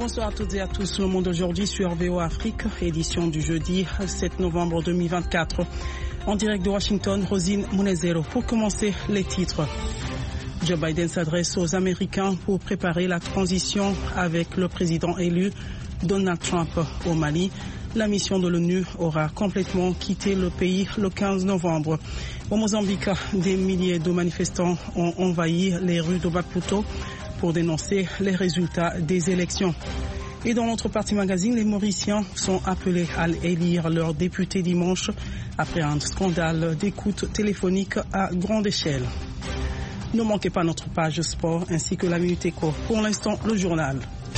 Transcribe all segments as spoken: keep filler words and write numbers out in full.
Bonsoir à toutes et à tous. Le monde aujourd'hui sur V O Afrique, édition du jeudi sept novembre deux mille vingt-quatre. En direct de Washington, Rosine Munezero. Pour commencer, les titres. Joe Biden s'adresse aux Américains pour préparer la transition avec le président élu Donald Trump au Mali. La mission de l'ONU aura complètement quitté le pays le quinze novembre. Au Mozambique, des milliers de manifestants ont envahi les rues de Maputo pour dénoncer les résultats des élections. Et dans notre partie magazine, les Mauriciens sont appelés à élire leurs députés dimanche après un scandale d'écoute téléphonique à grande échelle. Ne manquez pas notre page sport ainsi que la Minute Éco. Pour l'instant, le journal.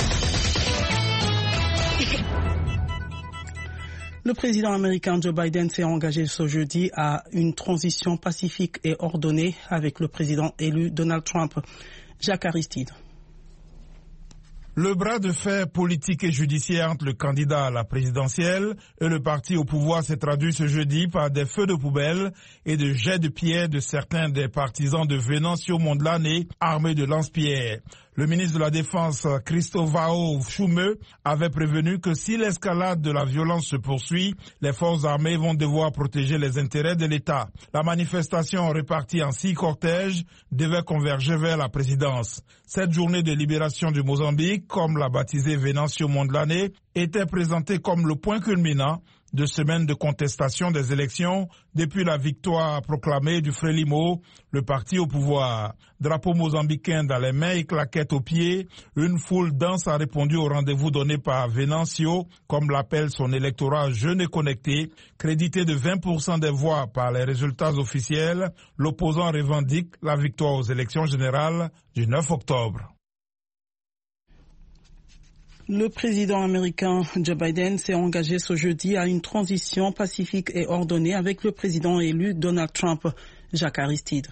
Le président américain Joe Biden s'est engagé ce jeudi à une transition pacifique et ordonnée avec le président élu Donald Trump. Jacques Aristide. Le bras de fer politique et judiciaire entre le candidat à la présidentielle et le parti au pouvoir s'est traduit ce jeudi par des feux de poubelle et de jets de pierre de certains des partisans de Venancio Mondlane armés de lance-pierres. Le ministre de la Défense, Cristóvão Schumeux, avait prévenu que si l'escalade de la violence se poursuit, les forces armées vont devoir protéger les intérêts de l'État. La manifestation, répartie en six cortèges, devait converger vers la présidence. Cette journée de libération du Mozambique, comme l'a baptisé Venancio Mondlane, était présentée comme le point culminant de semaines de contestation des élections depuis la victoire proclamée du Frelimo, le parti au pouvoir. Drapeau mozambicain dans les mains et claquettes aux pieds, une foule dense a répondu au rendez-vous donné par Venancio, comme l'appelle son électorat jeune et connecté, crédité de vingt pour cent des voix par les résultats officiels. L'opposant revendique la victoire aux élections générales du neuf octobre. Le président américain Joe Biden s'est engagé ce jeudi à une transition pacifique et ordonnée avec le président élu Donald Trump. Jacques Aristide.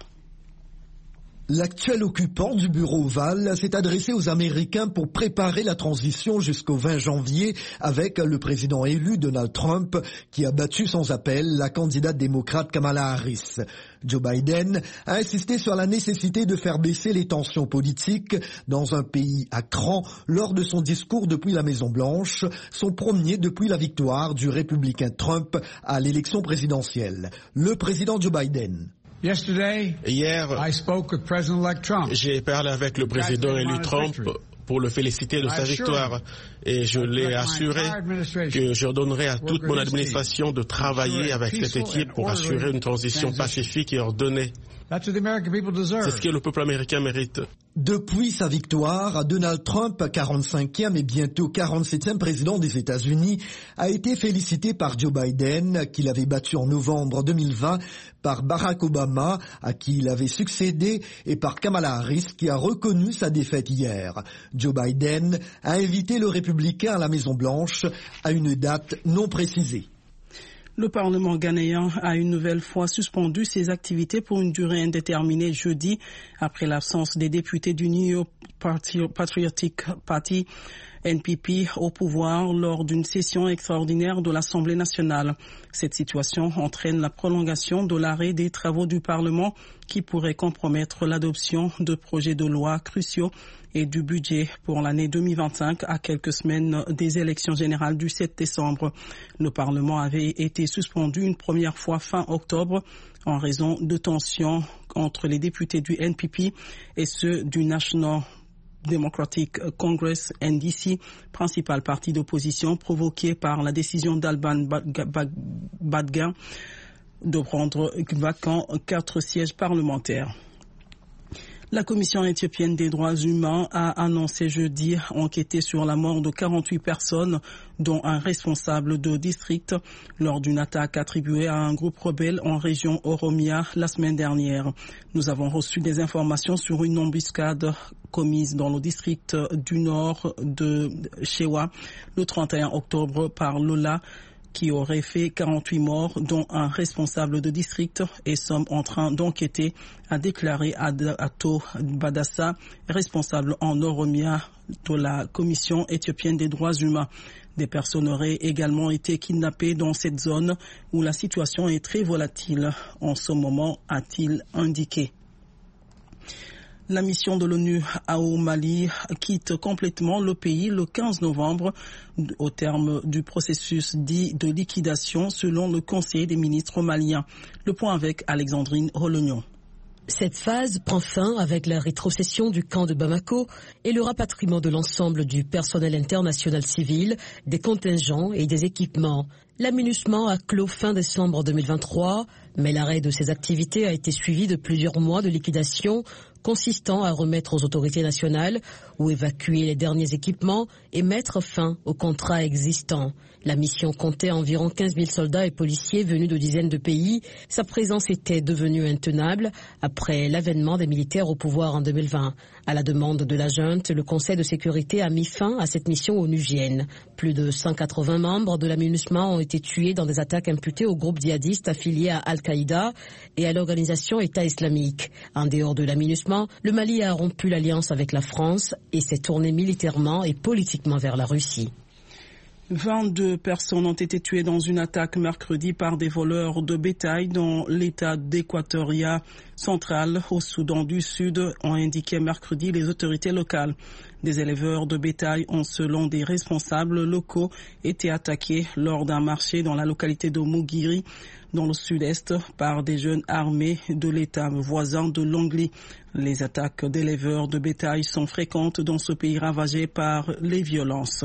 L'actuel occupant du bureau ovale s'est adressé aux Américains pour préparer la transition jusqu'au vingt janvier avec le président élu Donald Trump qui a battu sans appel la candidate démocrate Kamala Harris. Joe Biden a insisté sur la nécessité de faire baisser les tensions politiques dans un pays à cran lors de son discours depuis la Maison-Blanche, son premier depuis la victoire du républicain Trump à l'élection présidentielle. Le président Joe Biden. Hier, j'ai parlé avec le président élu Trump pour le féliciter de sa victoire et je l'ai assuré que je donnerai à toute mon administration de travailler avec cette équipe pour assurer une transition pacifique et ordonnée. C'est ce que le peuple américain mérite. Depuis sa victoire, Donald Trump, quarante-cinquième et bientôt quarante-septième président des États-Unis, a été félicité par Joe Biden, qu'il avait battu en novembre deux mille vingt, par Barack Obama, à qui il avait succédé, et par Kamala Harris, qui a reconnu sa défaite hier. Joe Biden a invité le républicain à la Maison-Blanche à une date non précisée. Le Parlement ghanéen a une nouvelle fois suspendu ses activités pour une durée indéterminée jeudi après l'absence des députés du New Patriotic Party N P P au pouvoir lors d'une session extraordinaire de l'Assemblée nationale. Cette situation entraîne la prolongation de l'arrêt des travaux du Parlement qui pourrait compromettre l'adoption de projets de loi cruciaux et du budget pour l'année deux mille vingt-cinq à quelques semaines des élections générales du sept décembre. Le Parlement avait été suspendu une première fois fin octobre en raison de tensions entre les députés du N P P et ceux du National Democratic Congress N D C, principal parti d'opposition provoqué par la décision d'Alban Badga de prendre vacant quatre sièges parlementaires. La Commission éthiopienne des droits humains a annoncé jeudi enquêter sur la mort de quarante-huit personnes, dont un responsable de district, lors d'une attaque attribuée à un groupe rebelle en région Oromia la semaine dernière. Nous avons reçu des informations sur une embuscade commise dans le district du nord de Shewa le trente et un octobre par Lola, qui aurait fait quarante-huit morts, dont un responsable de district, et sommes en train d'enquêter, a déclaré Ato Badassa, responsable en Oromia de la Commission éthiopienne des droits humains. Des personnes auraient également été kidnappées dans cette zone où la situation est très volatile en ce moment, a-t-il indiqué. La mission de l'ONU au Mali quitte complètement le pays le quinze novembre au terme du processus dit de liquidation selon le Conseil des ministres maliens. Le point avec Alexandrine Rolognon. Cette phase prend fin avec la rétrocession du camp de Bamako et le rapatriement de l'ensemble du personnel international civil, des contingents et des équipements. La MINUSMA a clos fin décembre deux mille vingt-trois, mais l'arrêt de ses activités a été suivi de plusieurs mois de liquidation consistant à remettre aux autorités nationales ou évacuer les derniers équipements et mettre fin aux contrats existants. La mission comptait environ quinze mille soldats et policiers venus de dizaines de pays. Sa présence était devenue intenable après l'avènement des militaires au pouvoir en deux mille vingt. À la demande de la junte, le Conseil de sécurité a mis fin à cette mission onusienne. Plus de cent quatre-vingts membres de la MINUSMA ont été tués dans des attaques imputées au groupe djihadiste affilié à Al-Qaïda et à l'organisation État islamique. En dehors de la MINUSMA, le Mali a rompu l'alliance avec la France et s'est tourné militairement et politiquement vers la Russie. vingt-deux personnes ont été tuées dans une attaque mercredi par des voleurs de bétail dans l'état d'Équatoria central au Soudan du Sud, ont indiqué mercredi les autorités locales. Des éleveurs de bétail ont, selon des responsables locaux, été attaqués lors d'un marché dans la localité de Mugiri, dans le sud-est, par des jeunes armés de l'état voisin de Longli. Les attaques d'éleveurs de bétail sont fréquentes dans ce pays ravagé par les violences.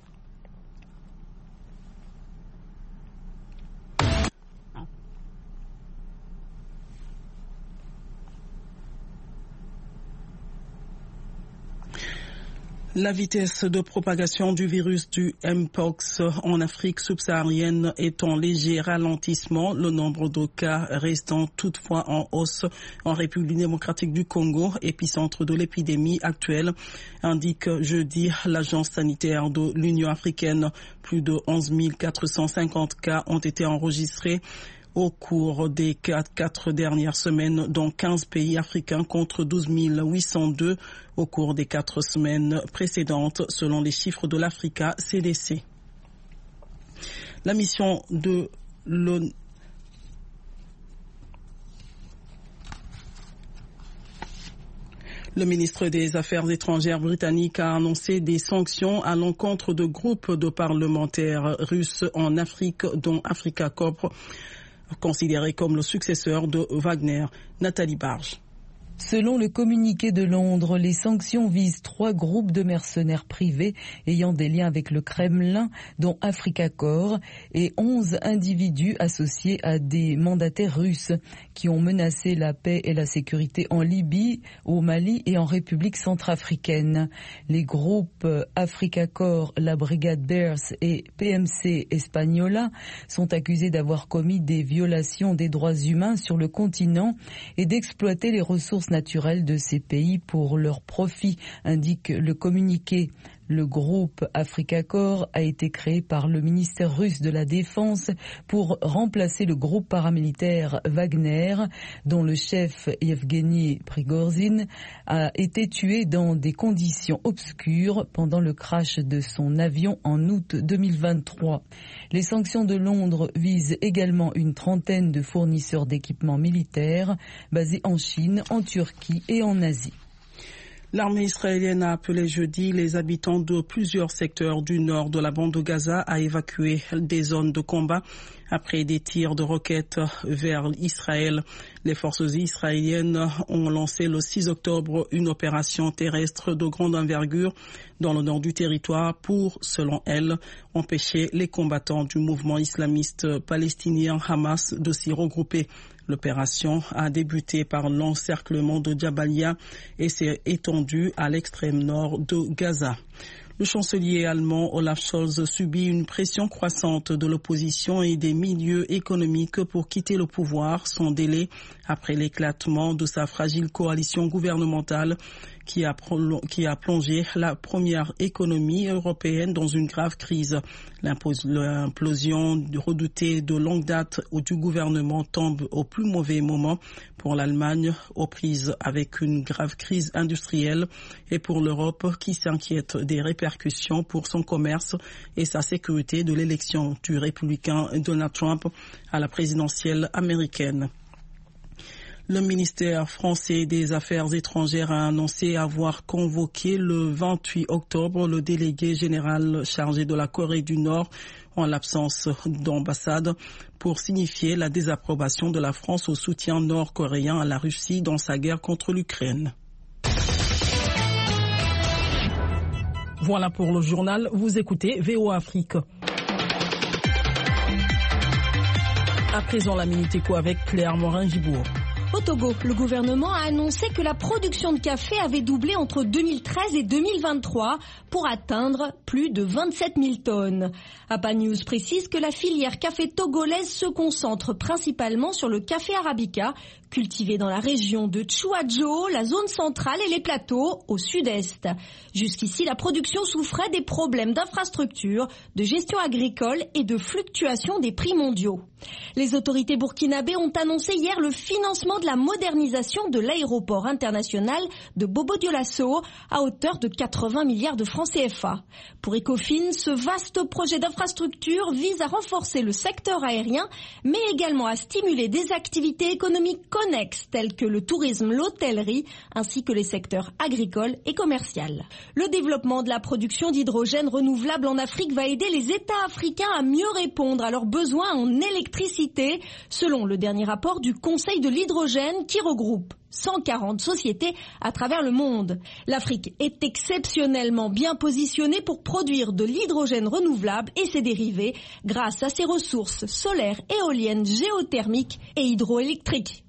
La vitesse de propagation du virus du Mpox en Afrique subsaharienne est en léger ralentissement. Le nombre de cas restant toutefois en hausse en République démocratique du Congo, épicentre de l'épidémie actuelle, indique jeudi l'agence sanitaire de l'Union africaine. Plus de onze mille quatre cent cinquante cas ont été enregistrés au cours des quatre, quatre dernières semaines dans quinze pays africains contre douze mille huit cent deux au cours des quatre semaines précédentes, selon les chiffres de l'Africa C D C. La mission de l'ONU Le ministre des Affaires étrangères britannique a annoncé des sanctions à l'encontre de groupes de parlementaires russes en Afrique, dont Africa Corp, considéré comme le successeur de Wagner. Nathalie Barge. Selon le communiqué de Londres, les sanctions visent trois groupes de mercenaires privés ayant des liens avec le Kremlin, dont Africa Corps, et onze individus associés à des mandataires russes qui ont menacé la paix et la sécurité en Libye, au Mali et en République centrafricaine. Les groupes Africa Corps, la Brigade Bears et P M C Espagnola sont accusés d'avoir commis des violations des droits humains sur le continent et d'exploiter les ressources naturelles de ces pays pour leur profit, indique le communiqué. Le groupe Africa Corps a été créé par le ministère russe de la Défense pour remplacer le groupe paramilitaire Wagner, dont le chef Yevgeny Prigozhin a été tué dans des conditions obscures pendant le crash de son avion en août deux mille vingt-trois. Les sanctions de Londres visent également une trentaine de fournisseurs d'équipements militaires basés en Chine, en Turquie et en Asie. L'armée israélienne a appelé jeudi les habitants de plusieurs secteurs du nord de la bande de Gaza à évacuer des zones de combat après des tirs de roquettes vers Israël. Les forces israéliennes ont lancé le six octobre une opération terrestre de grande envergure dans le nord du territoire pour, selon elles, empêcher les combattants du mouvement islamiste palestinien Hamas de s'y regrouper. L'opération a débuté par l'encerclement de Jabalia et s'est étendue à l'extrême nord de Gaza. Le chancelier allemand Olaf Scholz subit une pression croissante de l'opposition et des milieux économiques pour quitter le pouvoir sans délai après l'éclatement de sa fragile coalition gouvernementale qui a, qui a plongé la première économie européenne dans une grave crise. L'implosion redoutée de longue date du gouvernement tombe au plus mauvais moment pour l'Allemagne, aux prises avec une grave crise industrielle, et pour l'Europe qui s'inquiète des répercussions pour son commerce et sa sécurité de l'élection du républicain Donald Trump à la présidentielle américaine. Le ministère français des Affaires étrangères a annoncé avoir convoqué le vingt-huit octobre le délégué général chargé de la Corée du Nord en l'absence d'ambassade pour signifier la désapprobation de la France au soutien nord-coréen à la Russie dans sa guerre contre l'Ukraine. Voilà pour le journal. Vous écoutez V O Afrique. À présent, la Minute Éco avec Claire Morin-Gibourg. Au Togo, le gouvernement a annoncé que la production de café avait doublé entre deux mille treize et deux mille vingt-trois pour atteindre plus de vingt-sept mille tonnes. APA News précise que la filière café togolaise se concentre principalement sur le café arabica, cultivé dans la région de Tchouadjo, la zone centrale et les plateaux au sud-est. Jusqu'ici, la production souffrait des problèmes d'infrastructure, de gestion agricole et de fluctuation des prix mondiaux. Les autorités burkinabées ont annoncé hier le financement de la modernisation de l'aéroport international de Bobo-Dioulasso à hauteur de quatre-vingts milliards de francs C F A. Pour Ecofin, ce vaste projet d'infrastructure vise à renforcer le secteur aérien, mais également à stimuler des activités économiques connexes telles que le tourisme, l'hôtellerie, ainsi que les secteurs agricoles et commerciaux. Le développement de la production d'hydrogène renouvelable en Afrique va aider les États africains à mieux répondre à leurs besoins en électricité, selon le dernier rapport du Conseil de l'hydrogène qui regroupe cent quarante sociétés à travers le monde. L'Afrique est exceptionnellement bien positionnée pour produire de l'hydrogène renouvelable et ses dérivés grâce à ses ressources solaires, éoliennes, géothermiques et hydroélectriques.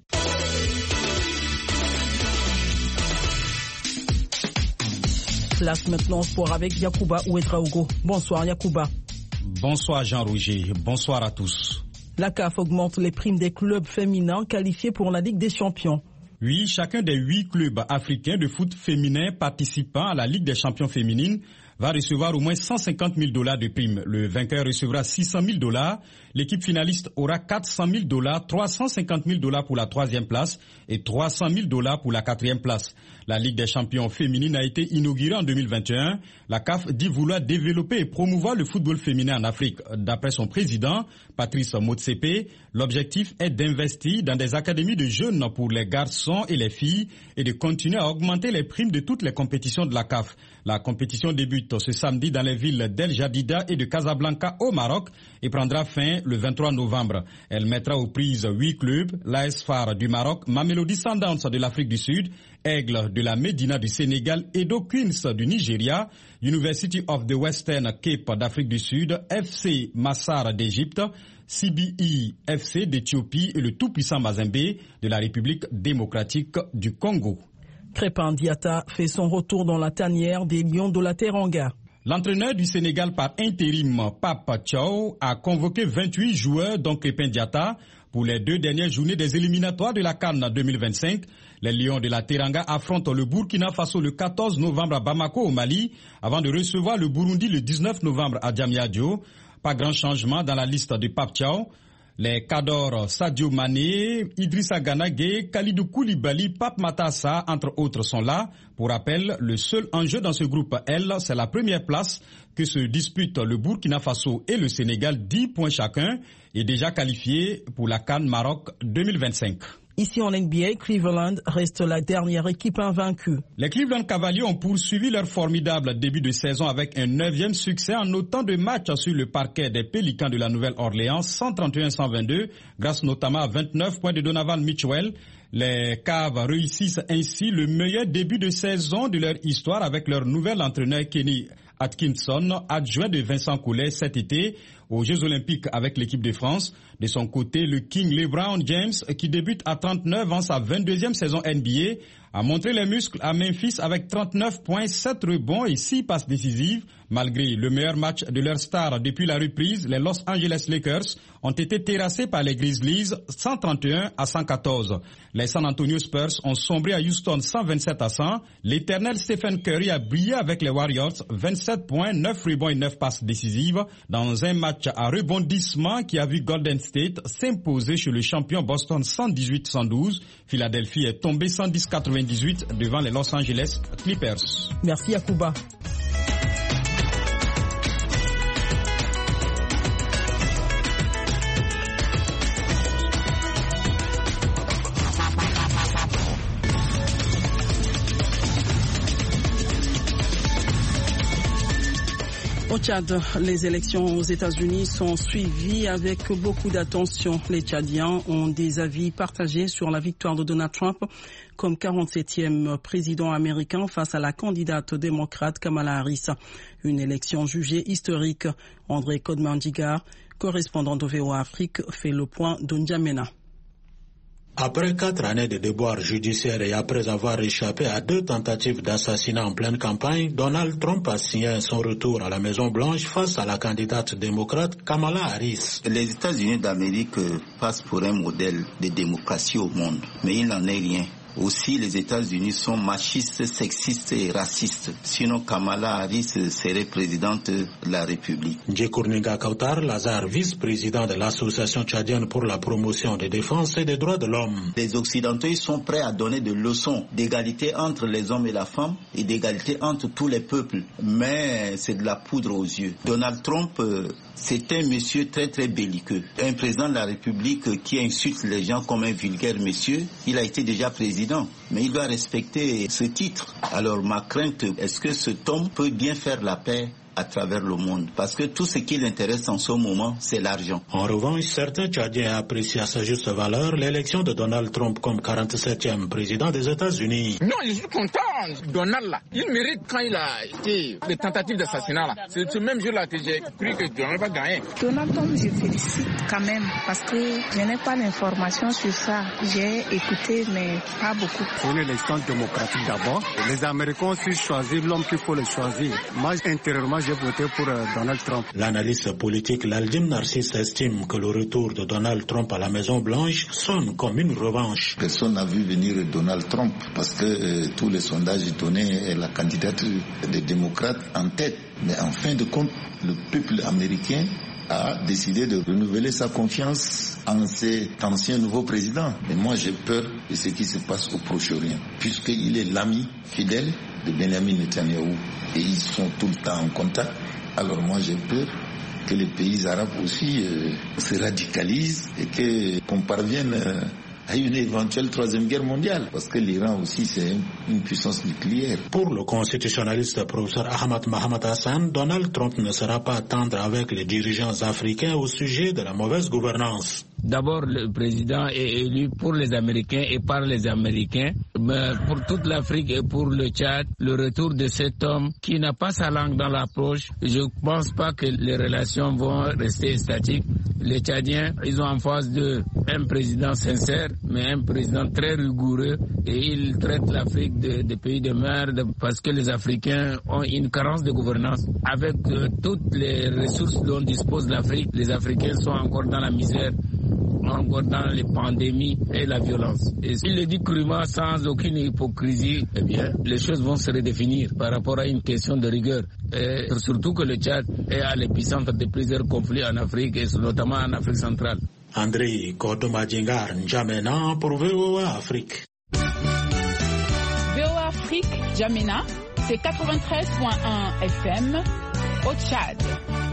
Place maintenant au sport avec Yacouba Ouedraogo. Bonsoir Yacouba. Bonsoir Jean-Roger, bonsoir à tous. La C A F augmente les primes des clubs féminins qualifiés pour la Ligue des Champions. Oui, chacun des huit clubs africains de foot féminin participant à la Ligue des Champions féminines va recevoir au moins cent cinquante mille dollars de primes. Le vainqueur recevra six cent mille dollars. L'équipe finaliste aura quatre cent mille dollars, trois cent cinquante mille dollars pour la troisième place et trois cent mille dollars pour la quatrième place. La Ligue des champions féminines a été inaugurée en deux mille vingt et un. La C A F dit vouloir développer et promouvoir le football féminin en Afrique. D'après son président, Patrice Motsepe, l'objectif est d'investir dans des académies de jeunes pour les garçons et les filles et de continuer à augmenter les primes de toutes les compétitions de la C A F. La compétition débute ce samedi dans les villes d'El Jadida et de Casablanca au Maroc et prendra fin le vingt-trois novembre. Elle mettra aux prises huit clubs, l'A S F A R du Maroc, Mamelodi Sundowns de l'Afrique du Sud, Aigle de la Médina du Sénégal, Edo Queens du Nigeria, University of the Western Cape d'Afrique du Sud, F C Massar d'Égypte, C B E F C d'Éthiopie et le tout-puissant Mazembe de la République démocratique du Congo. Crépin Diatta fait son retour dans la tanière des Lions de la Teranga. L'entraîneur du Sénégal par intérim, Pape Thiaw, a convoqué vingt-huit joueurs, dont Crépin Diatta, pour les deux dernières journées des éliminatoires de la CAN deux mille vingt-cinq. Les Lions de la Teranga affrontent le Burkina Faso le quatorze novembre à Bamako au Mali, avant de recevoir le Burundi le dix-neuf novembre à Diamniadio. Pas grand changement dans la liste de Pape Thiaw. Les cadors Sadio Mané, Idrissa Gana Gueye, Kalidou Koulibaly, Pape Matassa, entre autres, sont là. Pour rappel, le seul enjeu dans ce groupe L, c'est la première place que se disputent le Burkina Faso et le Sénégal, dix points chacun, et déjà qualifiés pour la CAN Maroc deux mille vingt-cinq. Ici en N B A, Cleveland reste la dernière équipe invaincue. Les Cleveland Cavaliers ont poursuivi leur formidable début de saison avec un neuvième succès en autant de matchs sur le parquet des Pélicans de la Nouvelle-Orléans, cent trente et un à cent vingt-deux, grâce notamment à vingt-neuf points de Donovan Mitchell. Les Cavs réussissent ainsi le meilleur début de saison de leur histoire avec leur nouvel entraîneur Kenny Atkinson, adjoint de Vincent Collet cet été aux Jeux Olympiques avec l'équipe de France. De son côté, le King LeBron James, qui débute à trente-neuf ans sa vingt-deuxième saison N B A, a montré les muscles à Memphis avec trente-neuf points, sept rebonds et six passes décisives. Malgré le meilleur match de leur star depuis la reprise, les Los Angeles Lakers ont été terrassés par les Grizzlies cent trente et un à cent quatorze. Les San Antonio Spurs ont sombré à Houston cent vingt-sept à cent. L'éternel Stephen Curry a brillé avec les Warriors, vingt-sept points, neuf rebonds et neuf passes décisives dans un match à rebondissement qui a vu Golden State s'imposer chez le champion Boston cent dix-huit à cent douze. Philadelphie est tombé cent dix à quatre-vingt-dix-huit devant les Los Angeles Clippers. Merci Yacouba. Au Tchad, les élections aux États-Unis sont suivies avec beaucoup d'attention. Les Tchadiens ont des avis partagés sur la victoire de Donald Trump comme quarante-septième président américain face à la candidate démocrate Kamala Harris. Une élection jugée historique. André Kodmandigar, correspondant de V O A Afrique, fait le point de N'Djamena. Après quatre années de déboires judiciaires et après avoir échappé à deux tentatives d'assassinat en pleine campagne, Donald Trump a signé son retour à la Maison-Blanche face à la candidate démocrate Kamala Harris. Les États-Unis d'Amérique passent pour un modèle de démocratie au monde, mais il n'en est rien. Aussi, les États-Unis sont machistes, sexistes et racistes. Sinon, Kamala Harris serait présidente de la République. Djekourninga Kautar Lazare, vice-président de l'Association tchadienne pour la promotion des défenses et des droits de l'homme. Les Occidentaux ils sont prêts à donner des leçons d'égalité entre les hommes et la femme et d'égalité entre tous les peuples. Mais c'est de la poudre aux yeux. Donald Trump, euh, c'est un monsieur très très belliqueux. Un président de la République qui insulte les gens comme un vulgaire monsieur, il a été déjà président. Mais il doit respecter ce titre. Alors ma crainte, est-ce que cet homme peut bien faire la paix à travers le monde? Parce que tout ce qui l'intéresse en ce moment, c'est l'argent. En revanche, certains Tchadiens apprécient à sa juste valeur l'élection de Donald Trump comme quarante-septième président des États-Unis. Non, je suis content. Donald, là, il mérite quand il a été les tentatives d'assassinat. Là. C'est ce même jour-là que j'ai cru que Donald va gagner. Donald Trump, je félicite quand même parce que je n'ai pas d'informations sur ça. J'ai écouté, mais pas beaucoup. C'est une élection démocratique d'abord. Les Américains ont choisi l'homme qu'il faut le choisir. Moi, intérieurement, j'ai voté pour euh, Donald Trump. L'analyste politique Laldim Narcisse estime que le retour de Donald Trump à la Maison-Blanche sonne comme une revanche. Personne n'a vu venir Donald Trump parce que euh, tous les sondages donnaient la candidate des démocrates en tête. Mais en fin de compte, le peuple américain a décidé de renouveler sa confiance en cet ancien nouveau président. Et moi, j'ai peur de ce qui se passe au Proche-Orient, puisqu'il est l'ami fidèle de Benjamin Netanyahou et ils sont tout le temps en contact. Alors moi, j'ai peur que les pays arabes aussi euh, se radicalisent et que, qu'on parvienne euh, à une éventuelle troisième guerre mondiale, parce que l'Iran aussi c'est une puissance nucléaire. Pour le constitutionnaliste professeur Ahmad Mohamed Hassan, Donald Trump ne sera pas tendre avec les dirigeants africains au sujet de la mauvaise gouvernance. D'abord, le président est élu pour les Américains et par les Américains, mais pour toute l'Afrique et pour le Tchad, le retour de cet homme qui n'a pas sa langue dans la poche, je ne pense pas que les relations vont rester statiques. Les Tchadiens, ils ont en face d'eux un président sincère, mais un président très rigoureux, et il traite l'Afrique de, de pays de merde parce que les Africains ont une carence de gouvernance. Avec euh, toutes les ressources dont dispose l'Afrique, les Africains sont encore dans la misère, encore dans les pandémies et la violence. Et s'il le dit crûment, sans aucune hypocrisie, eh bien, les choses vont se redéfinir par rapport à une question de rigueur. Et surtout que le Tchad est à l'épicentre de plusieurs conflits en Afrique, et notamment en Afrique centrale. André Kodomadjingar N'Djamena pour V O A Afrique. V O A Afrique, N'Djamena, c'est quatre-vingt-treize virgule un F M au Tchad.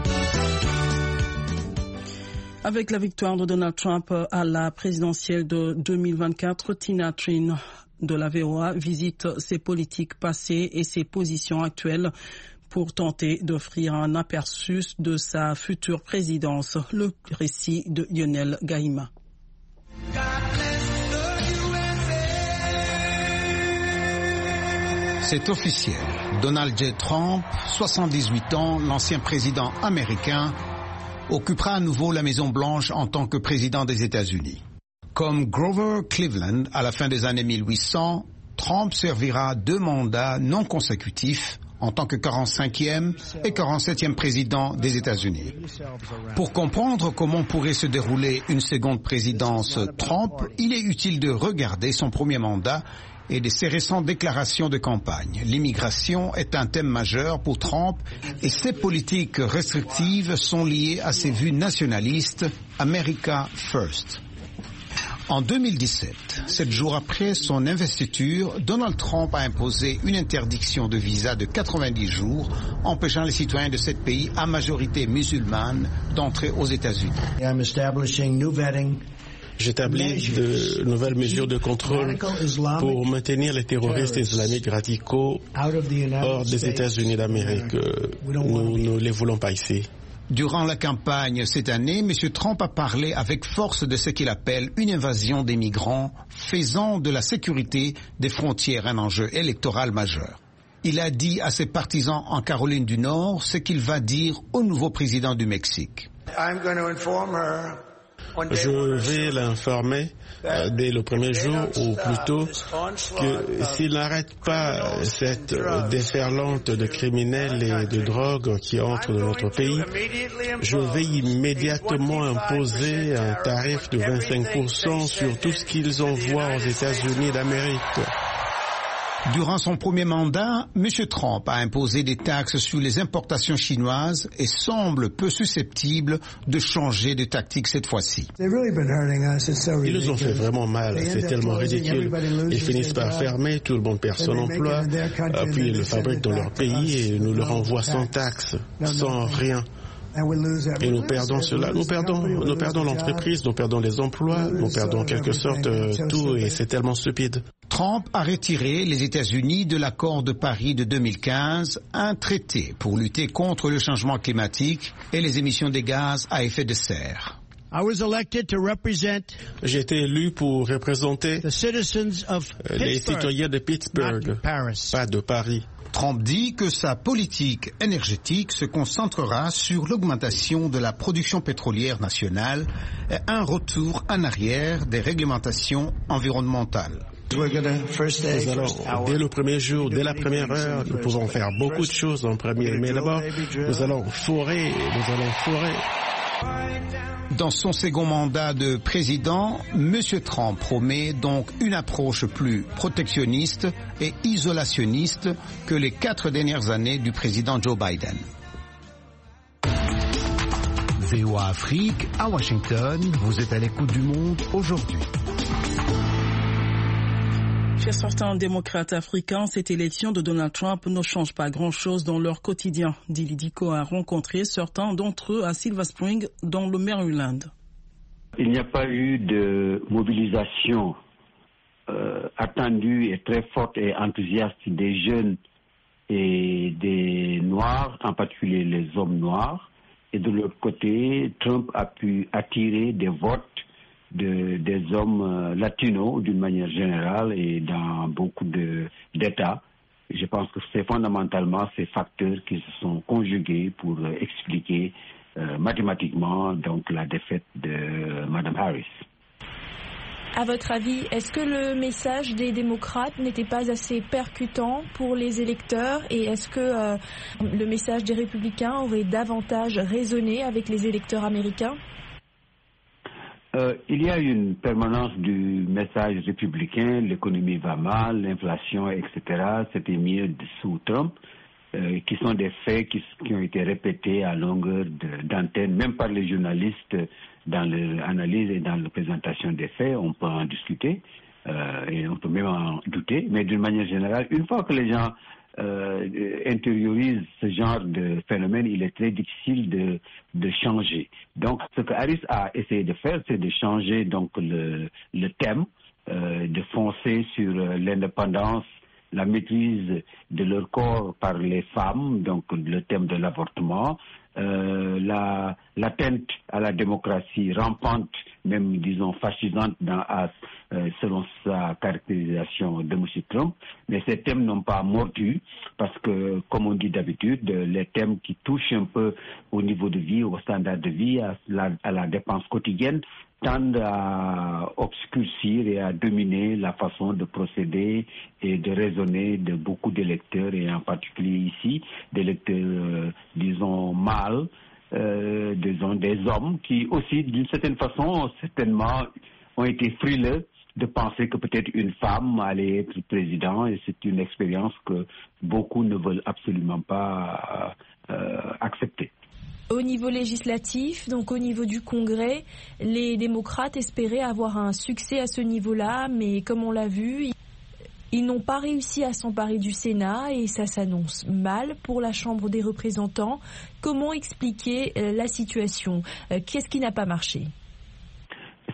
Avec la victoire de Donald Trump à la présidentielle de deux mille vingt-quatre, Tina Trin de la V O A visite ses politiques passées et ses positions actuelles pour tenter d'offrir un aperçu de sa future présidence. Le récit de Lionel Gaïma. C'est officiel. Donald J. Trump, soixante-dix-huit ans, l'ancien président américain, occupera à nouveau la Maison-Blanche en tant que président des États-Unis. Comme Grover Cleveland à la fin des années mille huit cents, Trump servira deux mandats non consécutifs en tant que quarante-cinquième et quarante-septième président des États-Unis. Pour comprendre comment pourrait se dérouler une seconde présidence Trump, il est utile de regarder son premier mandat et de ses récentes déclarations de campagne. L'immigration est un thème majeur pour Trump et ses politiques restrictives sont liées à ses vues nationalistes America First. En deux mille dix-sept, sept jours après son investiture, Donald Trump a imposé une interdiction de visa de quatre-vingt-dix jours, empêchant les citoyens de sept pays à majorité musulmane d'entrer aux États-Unis. I'm establishing new vetting j'établis de nouvelles mesures de contrôle pour maintenir les terroristes islamiques radicaux hors des États-Unis d'Amérique. Nous ne les voulons pas ici. Durant la campagne cette année, M. Trump a parlé avec force de ce qu'il appelle une invasion des migrants, faisant de la sécurité des frontières un enjeu électoral majeur. Il a dit à ses partisans en Caroline du Nord ce qu'il va dire au nouveau président du Mexique. Je vais l'informer euh, dès le premier jour ou plutôt que s'il n'arrête pas cette euh, déferlante de criminels et de drogue qui entrent dans notre pays, je vais immédiatement imposer un tarif de vingt-cinq pour cent sur tout ce qu'ils envoient aux États-Unis d'Amérique. Durant son premier mandat, M. Trump a imposé des taxes sur les importations chinoises et semble peu susceptible de changer de tactique cette fois-ci. Ils nous ont fait vraiment mal, c'est tellement ridicule. Ils finissent par fermer, tout le monde perd son emploi, puis ils le fabriquent dans leur pays et nous leur envoient sans taxes, sans rien. Et nous perdons cela, nous perdons, nous perdons l'entreprise, nous perdons les emplois, nous perdons en quelque sorte euh, tout et c'est tellement stupide. Trump a retiré les États-Unis de l'accord de Paris de deux mille quinze, un traité pour lutter contre le changement climatique et les émissions de gaz à effet de serre. J'ai été élu pour représenter les citoyens de Pittsburgh, pas de Paris. Trump dit que sa politique énergétique se concentrera sur l'augmentation de la production pétrolière nationale et un retour en arrière des réglementations environnementales. Nous allons, dès le premier jour, dès la première heure, nous pouvons faire beaucoup de choses en premier, mais d'abord, nous allons forer, nous allons forer. Dans son second mandat de président, M. Trump promet donc une approche plus protectionniste et isolationniste que les quatre dernières années du président Joe Biden. V O A Afrique, à Washington, vous êtes à l'écoute du monde aujourd'hui. Chez certains démocrates africains, cette élection de Donald Trump ne change pas grand-chose dans leur quotidien. Dili Diko a rencontré certains d'entre eux à Silver Spring, dans le Maryland. Il n'y a pas eu de mobilisation euh, attendue et très forte et enthousiaste des jeunes et des Noirs, en particulier les hommes noirs. Et de l'autre côté, Trump a pu attirer des votes De, des hommes euh, latinos d'une manière générale et dans beaucoup de, d'États. Je pense que c'est fondamentalement ces facteurs qui se sont conjugués pour euh, expliquer euh, mathématiquement donc la défaite de euh, Mme Harris. À votre avis, est-ce que le message des démocrates n'était pas assez percutant pour les électeurs et est-ce que euh, le message des républicains aurait davantage résonné avec les électeurs américains? Euh, il y a une permanence du message républicain, l'économie va mal, l'inflation, et cetera. C'était mieux sous Trump, euh, qui sont des faits qui, qui ont été répétés à longueur de, d'antenne, même par les journalistes dans l'analyse et dans la présentation des faits. On peut en discuter euh, et on peut même en douter, mais d'une manière générale, une fois que les gens Euh, intériorise ce genre de phénomène, il est très difficile de, de changer. Donc, ce que Harris a essayé de faire, c'est de changer donc le, le thème, euh, de foncer sur l'indépendance, la maîtrise de leur corps par les femmes, donc le thème de l'avortement, euh, la, l'atteinte à la démocratie rampante, même disons fascisante dans, à, euh, selon sa caractérisation de M. Trump. Mais ces thèmes n'ont pas mordu parce que, comme on dit d'habitude, les thèmes qui touchent un peu au niveau de vie, au standard de vie, à la, à la dépense quotidienne, tendent à obscurcir et à dominer la façon de procéder et de raisonner de beaucoup d'électeurs, et en particulier ici, d'électeurs, euh, disons, mâles, euh, disons, des hommes qui aussi, d'une certaine façon, certainement, ont été frileux de penser que peut-être une femme allait être président, et c'est une expérience que beaucoup ne veulent absolument pas euh, accepter. Au niveau législatif, donc au niveau du Congrès, les démocrates espéraient avoir un succès à ce niveau-là, mais comme on l'a vu, ils n'ont pas réussi à s'emparer du Sénat et ça s'annonce mal pour la Chambre des représentants. Comment expliquer la situation? Qu'est-ce qui n'a pas marché?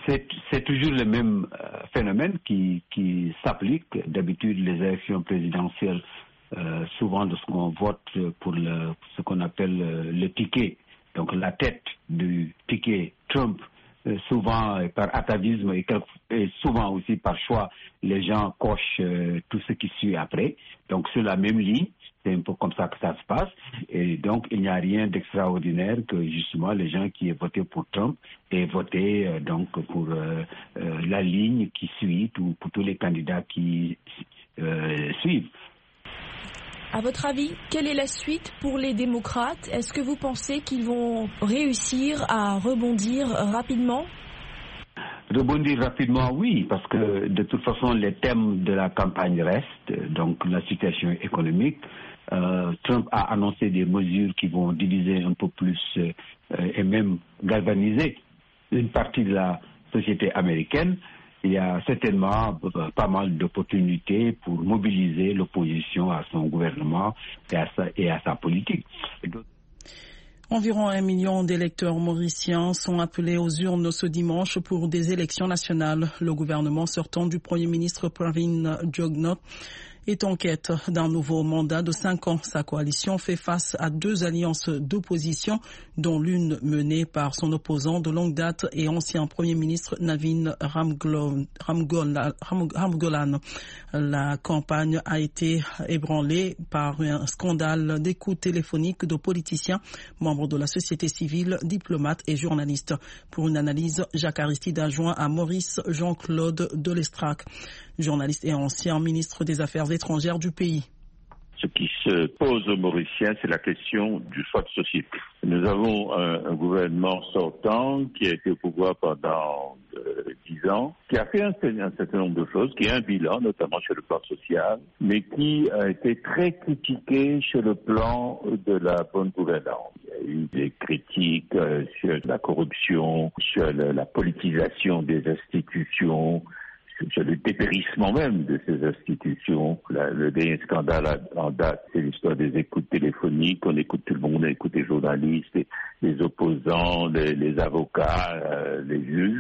c'est, c'est toujours le même euh, phénomène qui, qui s'applique. D'habitude, les élections présidentielles, euh, souvent de ce qu'on vote pour le, ce qu'on appelle euh, le ticket, donc la tête du ticket Trump, euh, souvent euh, par atavisme et, et souvent aussi par choix, les gens cochent euh, tout ce qui suit après. Donc sur la même ligne, c'est un peu comme ça que ça se passe. Et donc il n'y a rien d'extraordinaire que justement les gens qui aient voté pour Trump aient voté euh, donc pour euh, euh, la ligne qui suit, ou pour tous les candidats qui euh, suivent. À votre avis, quelle est la suite pour les démocrates? Est-ce que vous pensez qu'ils vont réussir à rebondir rapidement? Rebondir rapidement, oui, parce que de toute façon, les thèmes de la campagne restent, donc la situation économique. Euh, Trump a annoncé des mesures qui vont diviser un peu plus euh, et même galvaniser une partie de la société américaine. Il y a certainement pas mal d'opportunités pour mobiliser l'opposition à son gouvernement et à sa, et à sa politique. Environ un million d'électeurs mauriciens sont appelés aux urnes ce dimanche pour des élections nationales. Le gouvernement sortant du Premier ministre Pravin Jugnauth est en quête d'un nouveau mandat de cinq ans. Sa coalition fait face à deux alliances d'opposition, dont l'une menée par son opposant de longue date et ancien Premier ministre Navin Ramgoolam. La campagne a été ébranlée par un scandale d'écoute téléphonique de politiciens, membres de la société civile, diplomates et journalistes. Pour une analyse, Jacques Aristide a joint à Maurice Jean-Claude Delestrac, journaliste et ancien ministre des Affaires étrangères du pays. Ce qui se pose aux Mauriciens, c'est la question du choix de société. Nous avons un, un gouvernement sortant qui a été au pouvoir pendant euh, dix ans, qui a fait un, un certain nombre de choses, qui a un bilan, notamment sur le plan social, mais qui a été très critiqué sur le plan de la bonne gouvernance. Il y a eu des critiques euh, sur la corruption, sur le, la politisation des institutions, sur le dépérissement même de ces institutions. La, le dernier scandale en date, c'est l'histoire des écoutes téléphoniques. On écoute tout le monde, on écoute les journalistes, les, les opposants, les, les avocats, euh, les juges.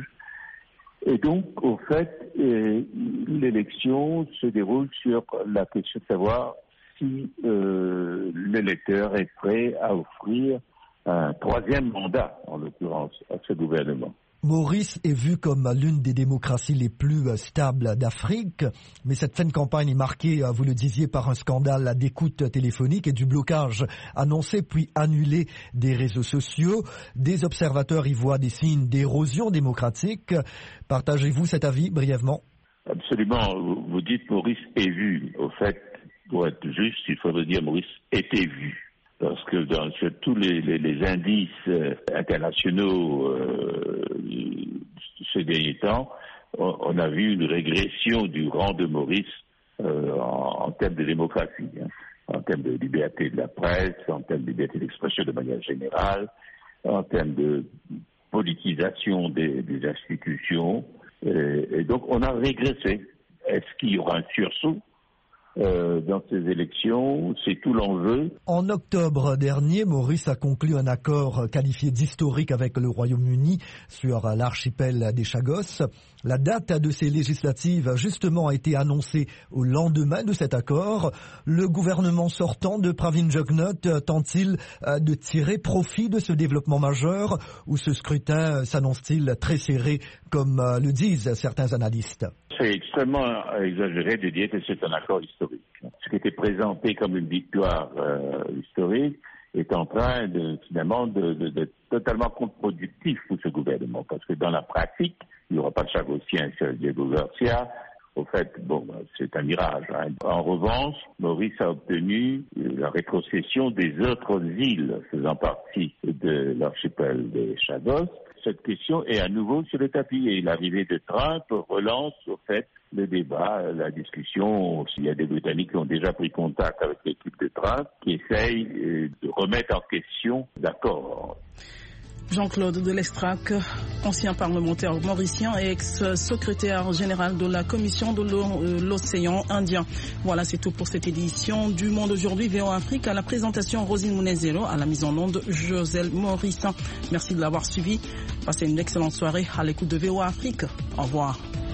Et donc, au fait, euh, l'élection se déroule sur la question de savoir si euh, l'électeur est prêt à offrir un troisième mandat, en l'occurrence, à ce gouvernement. Maurice est vu comme l'une des démocraties les plus stables d'Afrique, mais cette fin de campagne est marquée, vous le disiez, par un scandale d'écoute téléphonique et du blocage annoncé puis annulé des réseaux sociaux. Des observateurs y voient des signes d'érosion démocratique. Partagez-vous cet avis brièvement? Absolument. Vous dites Maurice est vu. Au fait, pour être juste, il faudrait dire Maurice était vu. Parce que dans, sur tous les, les, les indices euh, internationaux euh, ces derniers temps, on, on a vu une régression du rang de Maurice euh, en, en termes de démocratie, hein, en termes de liberté de la presse, en termes de liberté d'expression de manière générale, en termes de politisation des, des institutions. Et, et donc on a régressé. Est-ce qu'il y aura un sursaut Euh, dans ces élections? C'est tout l'enjeu. En octobre dernier, Maurice a conclu un accord qualifié d'historique avec le Royaume-Uni sur l'archipel des Chagos. La date de ces législatives, justement, a été annoncée au lendemain de cet accord. Le gouvernement sortant de Pravin Jugnauth tente-t-il de tirer profit de ce développement majeur, ou ce scrutin s'annonce-t-il très serré, comme le disent certains analystes? C'est extrêmement exagéré de dire que c'est un accord historique. Ce qui était présenté comme une victoire euh, historique est en train de finalement de, de, de totalement contre-productif pour ce gouvernement, parce que dans la pratique, il n'y aura pas de Chagosien sur Diego Garcia. Au fait, bon, c'est un mirage, hein. En revanche, Maurice a obtenu la rétrocession des autres îles faisant partie de l'archipel des Chagos. Cette question est à nouveau sur le tapis, et l'arrivée de Trump relance au fait le débat, la discussion. Il y a des Britanniques qui ont déjà pris contact avec l'équipe de Trump, qui essayent de remettre en question l'accord. Jean-Claude Delestrac, ancien parlementaire mauricien et ex-secrétaire général de la Commission de l'océan Indien. Voilà, c'est tout pour cette édition du Monde aujourd'hui V O A Afrique. À la présentation, Rosine Mounezero, à la mise en onde, Joselle Morissin. Merci de l'avoir suivi. Passez une excellente soirée à l'écoute de V O A Afrique. Au revoir.